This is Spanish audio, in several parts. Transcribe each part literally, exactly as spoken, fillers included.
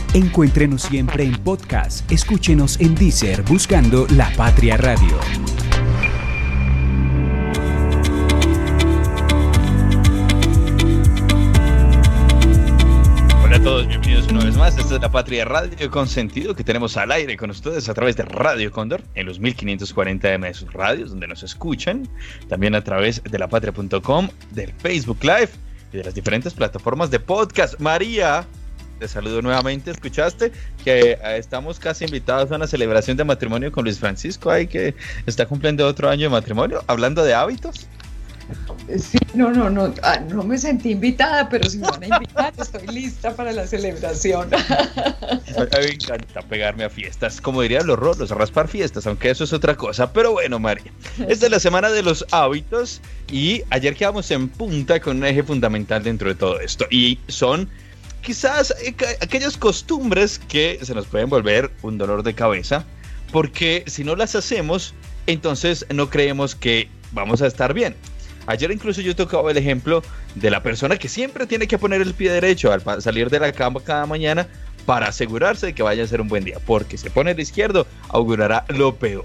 Encuéntrenos siempre en podcast. Escúchenos en Deezer buscando La Patria Radio. Hola a todos, bienvenidos una vez más. Esta es La Patria Radio con sentido que tenemos al aire con ustedes a través de Radio Cóndor en los mil quinientos cuarenta eme de sus radios donde nos escuchan. También a través de la patria punto com, del Facebook Live y de las diferentes plataformas de podcast. María, te saludo nuevamente. ¿Escuchaste que eh, estamos casi invitados a una celebración de matrimonio con Luis Francisco ahí que está cumpliendo otro año de matrimonio? Hablando de hábitos. Sí, no, no, no, ah, no me sentí invitada, pero si me van a invitar, estoy lista para la celebración. A mí me encanta pegarme a fiestas, como dirían los rolos, raspar fiestas, aunque eso es otra cosa. Pero bueno, María, esta es la semana de los hábitos y ayer quedamos en punta con un eje fundamental dentro de todo esto y son quizás aquellas costumbres que se nos pueden volver un dolor de cabeza, porque si no las hacemos, entonces no creemos que vamos a estar bien. Ayer incluso yo tocaba el ejemplo de la persona que siempre tiene que poner el pie derecho al salir de la cama cada mañana para asegurarse de que vaya a ser un buen día, porque si pone el izquierdo augurará lo peor.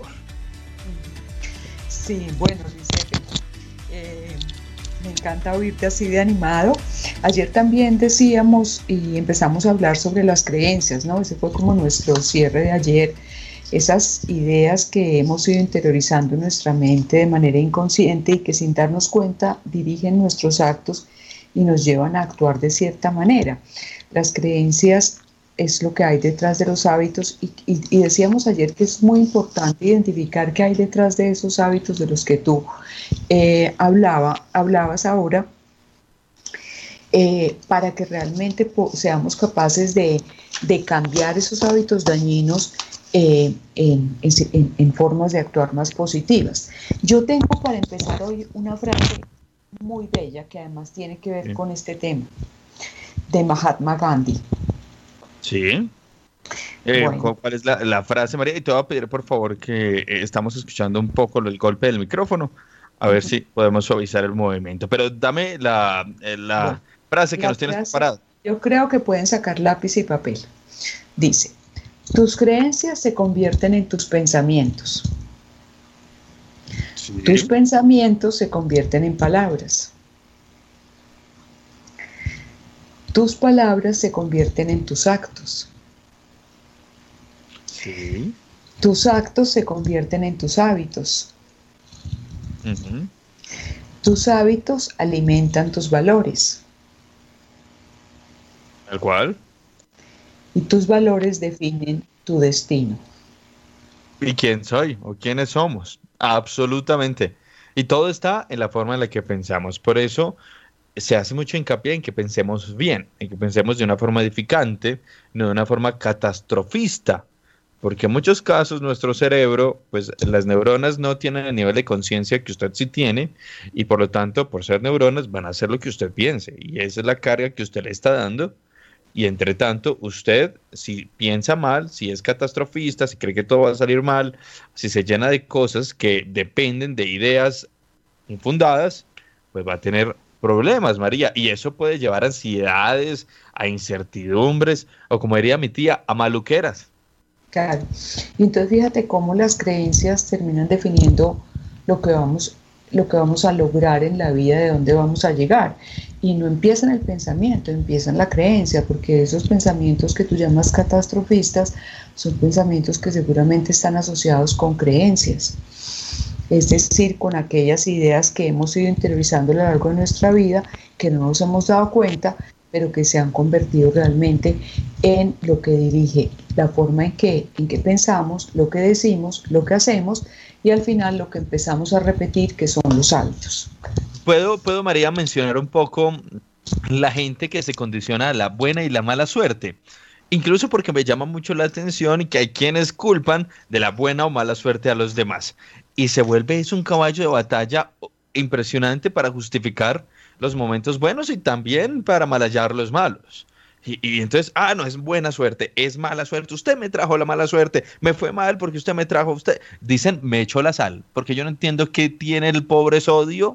Sí, bueno, Giuseppe, eh, me encanta oírte así de animado. Ayer también decíamos y empezamos a hablar sobre las creencias, ¿no? Ese fue como nuestro cierre de ayer. Esas ideas que hemos ido interiorizando en nuestra mente de manera inconsciente y que sin darnos cuenta dirigen nuestros actos y nos llevan a actuar de cierta manera. Las creencias es lo que hay detrás de los hábitos y, y, y decíamos ayer que es muy importante identificar qué hay detrás de esos hábitos de los que tú eh, hablaba, hablabas ahora eh, para que realmente po- seamos capaces de, de cambiar esos hábitos dañinos Eh, en, en, en formas de actuar más positivas. Yo tengo para empezar hoy una frase muy bella que además tiene que ver sí. con este tema, de Mahatma Gandhi. Sí. Eh, bueno. ¿Cuál es la, la frase, María? Y te voy a pedir por favor que eh, estamos escuchando un poco el golpe del micrófono, a ver uh-huh. si podemos suavizar el movimiento. Pero dame la, la bueno, frase que la nos tienes preparada. Yo creo que pueden sacar lápiz y papel. Dice: tus creencias se convierten en tus pensamientos. Sí. Tus pensamientos se convierten en palabras. Tus palabras se convierten en tus actos. Sí. Tus actos se convierten en tus hábitos. Uh-huh. Tus hábitos alimentan tus valores. ¿El cual? Y tus valores definen tu destino. ¿Y quién soy? ¿O quiénes somos? Absolutamente. Y todo está en la forma en la que pensamos. Por eso se hace mucho hincapié en que pensemos bien, en que pensemos de una forma edificante, no de una forma catastrofista. Porque en muchos casos nuestro cerebro, pues las neuronas no tienen el nivel de conciencia que usted sí tiene y por lo tanto, por ser neuronas, van a hacer lo que usted piense. Y esa es la carga que usted le está dando. Y entre tanto, usted, si piensa mal, si es catastrofista, si cree que todo va a salir mal, si se llena de cosas que dependen de ideas infundadas, pues va a tener problemas, María. Y eso puede llevar a ansiedades, a incertidumbres, o como diría mi tía, a maluqueras. Claro. Y entonces fíjate cómo las creencias terminan definiendo lo que vamos, lo que vamos a lograr en la vida, de dónde vamos a llegar. Y no empieza en el pensamiento, empieza en la creencia, porque esos pensamientos que tú llamas catastrofistas son pensamientos que seguramente están asociados con creencias. Es decir, con aquellas ideas que hemos ido interiorizando a lo largo de nuestra vida, que no nos hemos dado cuenta, pero que se han convertido realmente en lo que dirige la forma en que, en que pensamos, lo que decimos, lo que hacemos, y al final lo que empezamos a repetir, que son los hábitos. ¿Puedo, puedo, María, mencionar un poco la gente que se condiciona a la buena y la mala suerte? Incluso porque me llama mucho la atención que hay quienes culpan de la buena o mala suerte a los demás. Y se vuelve es un caballo de batalla impresionante para justificar los momentos buenos y también para malallar los malos. Y, y entonces, ah, no, es buena suerte, es mala suerte, usted me trajo la mala suerte, me fue mal porque usted me trajo, usted, dicen, me echó la sal, porque yo no entiendo qué tiene el pobre sodio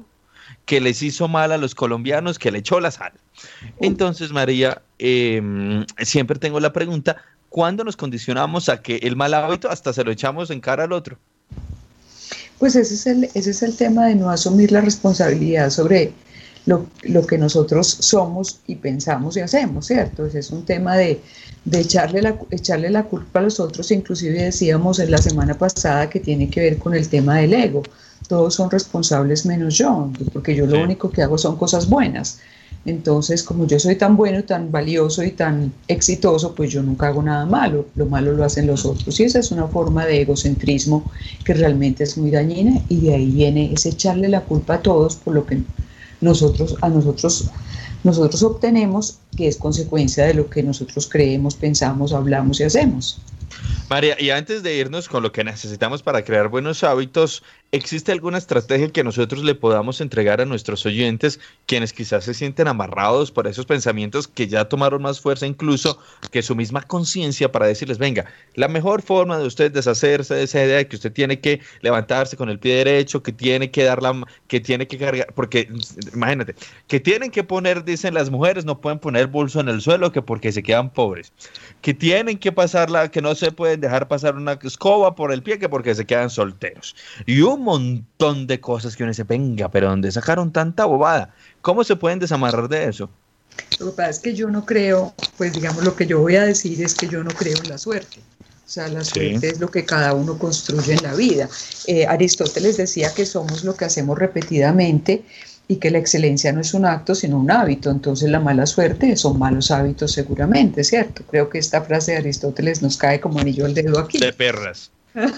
que les hizo mal a los colombianos, que le echó la sal. Entonces, María, eh, siempre tengo la pregunta, ¿cuándo nos condicionamos a que el mal hábito hasta se lo echamos en cara al otro? Pues ese es el, ese es el tema de no asumir la responsabilidad sobre lo, lo que nosotros somos y pensamos y hacemos, ¿cierto? Ese es un tema de, de echarle, la, echarle la culpa a los otros, inclusive decíamos en la semana pasada que tiene que ver con el tema del ego. Todos son responsables menos yo, porque yo lo sí. único que hago son cosas buenas. Entonces, como yo soy tan bueno, tan valioso y tan exitoso, pues yo nunca hago nada malo, lo malo lo hacen los otros. Y esa es una forma de egocentrismo que realmente es muy dañina, y de ahí viene ese echarle la culpa a todos por lo que nosotros, a nosotros, nosotros obtenemos, que es consecuencia de lo que nosotros creemos, pensamos, hablamos y hacemos. María, y antes de irnos con lo que necesitamos para crear buenos hábitos, ¿existe alguna estrategia que nosotros le podamos entregar a nuestros oyentes, quienes quizás se sienten amarrados por esos pensamientos que ya tomaron más fuerza incluso que su misma conciencia, para decirles, venga, la mejor forma de usted deshacerse de esa idea de que usted tiene que levantarse con el pie derecho, que tiene que dar la, que tiene que cargar, porque imagínate, que tienen que poner, dicen las mujeres, no pueden poner bolso en el suelo que porque se quedan pobres, que tienen que pasarla, que no se pueden dejar pasar una escoba por el pie que porque se quedan solteros, y un montón de cosas que uno dice, venga, pero ¿dónde sacaron tanta bobada? ¿Cómo se pueden desamarrar de eso? Lo que pasa es que yo no creo, pues digamos, lo que yo voy a decir es que yo no creo en la suerte. O sea, la suerte sí. es lo que cada uno construye en la vida. Eh, Aristóteles decía que somos lo que hacemos repetidamente y que la excelencia no es un acto, sino un hábito. Entonces la mala suerte son malos hábitos seguramente, ¿cierto? Creo que esta frase de Aristóteles nos cae como anillo al dedo aquí. De perras.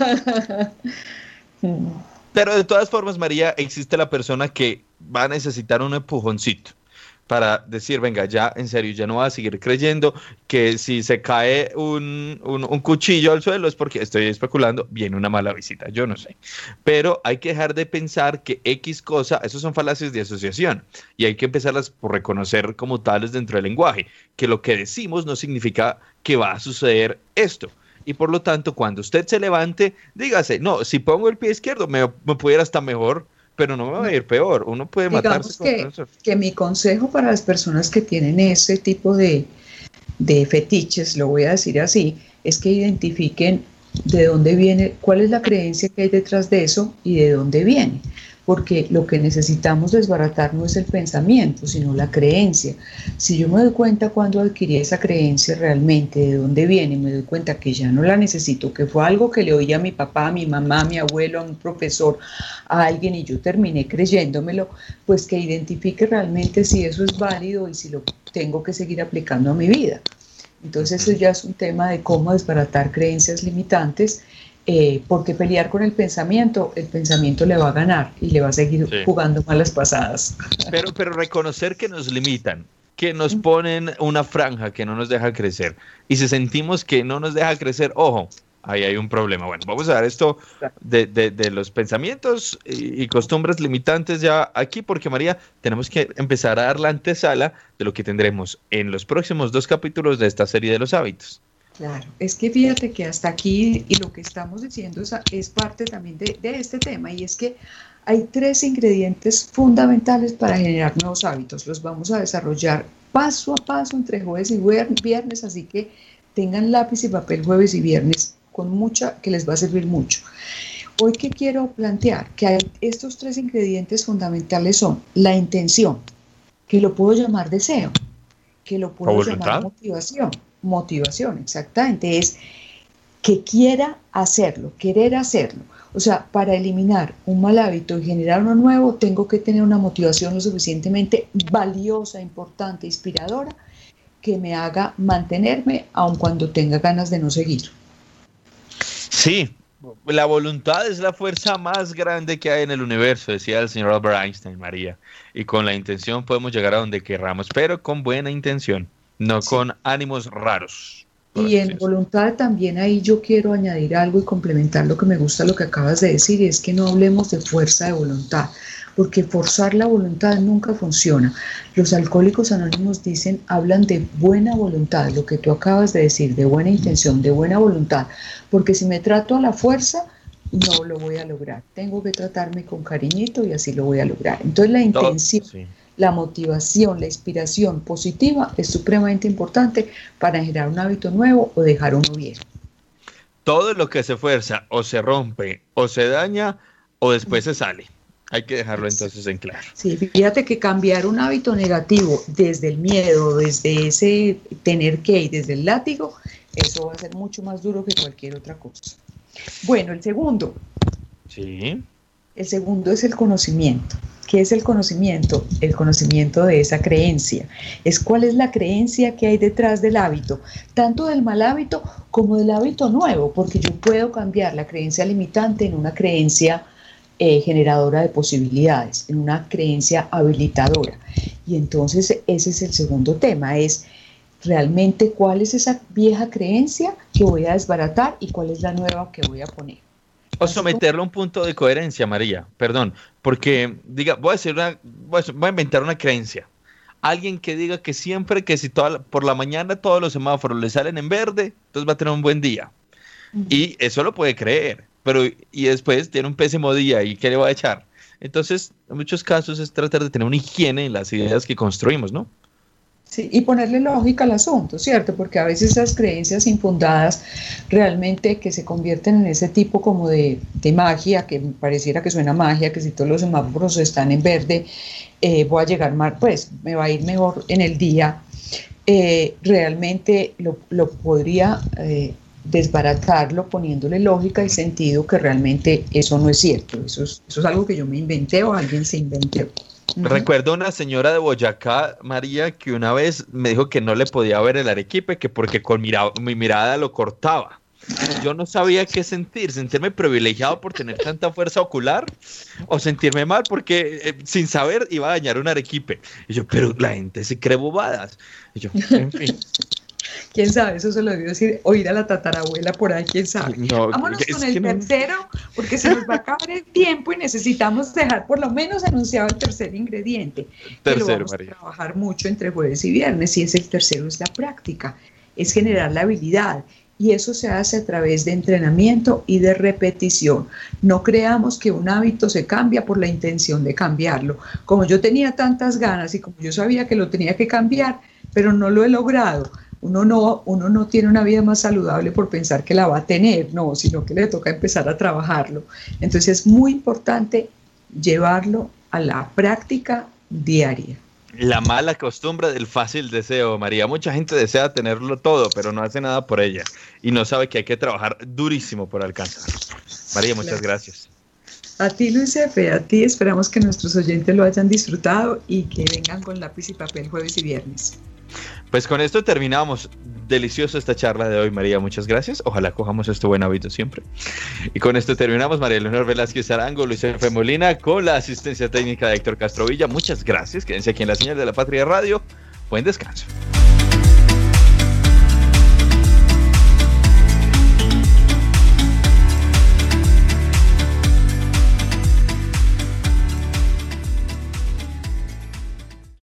Pero de todas formas, María, existe la persona que va a necesitar un empujoncito para decir, venga, ya, en serio, ya no va a seguir creyendo que si se cae un, un, un cuchillo al suelo es porque, estoy especulando, viene una mala visita, yo no sé. Pero hay que dejar de pensar que X cosa, esos son falacias de asociación, y hay que empezarlas por reconocer como tales dentro del lenguaje, que lo que decimos no significa que va a suceder esto. Y por lo tanto, cuando usted se levante, dígase, no, si pongo el pie izquierdo me, me puede ir hasta mejor, pero no me va a ir peor. Uno puede Digamos matarse que, con eso. Que mi consejo para las personas que tienen ese tipo de, de fetiches, lo voy a decir así, es que identifiquen de dónde viene, cuál es la creencia que hay detrás de eso y de dónde viene. Porque lo que necesitamos desbaratar no es el pensamiento, sino la creencia. Si yo me doy cuenta cuando adquirí esa creencia realmente, de dónde viene, me doy cuenta que ya no la necesito, que fue algo que le oí a mi papá, a mi mamá, a mi abuelo, a un profesor, a alguien, y yo terminé creyéndomelo, pues que identifique realmente si eso es válido y si lo tengo que seguir aplicando a mi vida. Entonces eso ya es un tema de cómo desbaratar creencias limitantes. Eh, porque pelear con el pensamiento, el pensamiento le va a ganar y le va a seguir sí. jugando malas pasadas. Pero, pero reconocer que nos limitan, que nos ponen una franja que no nos deja crecer, y si sentimos que no nos deja crecer, ojo, ahí hay un problema. Bueno, vamos a dar esto de, de, de los pensamientos y, y costumbres limitantes ya aquí, porque María, tenemos que empezar a dar la antesala de lo que tendremos en los próximos dos capítulos de esta serie de los hábitos. Claro, es que fíjate que hasta aquí y lo que estamos diciendo es, es parte también de, de este tema, y es que hay tres ingredientes fundamentales para generar nuevos hábitos. Los vamos a desarrollar paso a paso entre jueves y viernes, así que tengan lápiz y papel jueves y viernes con mucha, que les va a servir mucho. Hoy que quiero plantear que hay estos tres ingredientes fundamentales son la intención, que lo puedo llamar deseo, que lo puedo llamar motivación. Motivación, exactamente, es que quiera hacerlo, querer hacerlo. O sea, para eliminar un mal hábito y generar uno nuevo, tengo que tener una motivación lo suficientemente valiosa, importante, inspiradora, que me haga mantenerme aun cuando tenga ganas de no seguir. Sí, la voluntad es la fuerza más grande que hay en el universo, decía el señor Albert Einstein, María, y con la intención podemos llegar a donde querramos, pero con buena intención. No sí. con ánimos raros. Y en voluntad también ahí yo quiero añadir algo y complementar lo que me gusta lo que acabas de decir, y es que no hablemos de fuerza de voluntad, porque forzar la voluntad nunca funciona. Los alcohólicos anónimos dicen, hablan de buena voluntad, lo que tú acabas de decir, de buena intención, de buena voluntad, porque si me trato a la fuerza, no lo voy a lograr. Tengo que tratarme con cariñito y así lo voy a lograr. Entonces la intención, sí. la motivación, la inspiración positiva es supremamente importante para generar un hábito nuevo o dejar uno viejo. Todo lo que se fuerza o se rompe o se daña o después se sale. Hay que dejarlo entonces en claro. Sí, fíjate que cambiar un hábito negativo desde el miedo, desde ese tener que y desde el látigo, eso va a ser mucho más duro que cualquier otra cosa. Bueno, el segundo. Sí. El segundo es el conocimiento. ¿Qué es el conocimiento? El conocimiento de esa creencia. Es cuál es la creencia que hay detrás del hábito, tanto del mal hábito como del hábito nuevo, porque yo puedo cambiar la creencia limitante en una creencia eh, generadora de posibilidades, en una creencia habilitadora. Y entonces ese es el segundo tema, es realmente cuál es esa vieja creencia que voy a desbaratar y cuál es la nueva que voy a poner. O someterlo a un punto de coherencia, María, perdón, porque diga, voy a decir una, voy a, voy a inventar una creencia. Alguien que diga que siempre que si toda, por la mañana todos los semáforos le salen en verde, entonces va a tener un buen día. Uh-huh. Y eso lo puede creer, pero y después tiene un pésimo día y ¿qué le va a echar? Entonces, en muchos casos es tratar de tener una higiene en las ideas que construimos, ¿no? Sí, y ponerle lógica al asunto, ¿cierto? Porque a veces esas creencias infundadas realmente que se convierten en ese tipo como de, de magia, que pareciera que suena magia, que si todos los semáforos están en verde, eh, voy a llegar mal, pues me va a ir mejor en el día. Eh, realmente lo, lo podría eh, desbaratarlo poniéndole lógica y sentido que realmente eso no es cierto. Eso es, eso es algo que yo me inventé o alguien se inventó. Uh-huh. Recuerdo una señora de Boyacá, María, que una vez me dijo que no le podía ver el arequipe, que porque con mira, mi mirada lo cortaba. Yo no sabía qué sentir, sentirme privilegiado por tener tanta fuerza ocular o sentirme mal porque eh, sin saber iba a dañar un arequipe. Y yo, pero la gente se cree bobadas. Y yo, en fin. ¿Quién sabe? Eso se lo debió decir, oír a la tatarabuela por ahí, ¿quién sabe? No, vámonos con el tercero, no. Porque se nos va a acabar el tiempo y necesitamos dejar por lo menos anunciado el tercer ingrediente. Tercero, que lo vamos María. a trabajar mucho entre jueves y viernes, y es el tercero, es la práctica, es generar la habilidad. Y eso se hace a través de entrenamiento y de repetición. No creamos que un hábito se cambia por la intención de cambiarlo. Como yo tenía tantas ganas y como yo sabía que lo tenía que cambiar, pero no lo he logrado. Uno no, uno no tiene una vida más saludable por pensar que la va a tener, no, sino que le toca empezar a trabajarlo. Entonces es muy importante llevarlo a la práctica diaria. La mala costumbre del fácil deseo, María. Mucha gente desea tenerlo todo, pero no hace nada por ella y no sabe que hay que trabajar durísimo por alcanzarlo. María, muchas gracias. A ti, Luis Efe, a ti. Esperamos que nuestros oyentes lo hayan disfrutado y que vengan con lápiz y papel jueves y viernes. Pues con esto terminamos. Deliciosa esta charla de hoy, María. Muchas gracias. Ojalá cojamos este buen hábito siempre. Y con esto terminamos. María Leonor Velázquez Arango, Luis Efe Molina, con la asistencia técnica de Héctor Castrovilla. Muchas gracias. Quédense aquí en la señal de la Patria Radio. Buen descanso.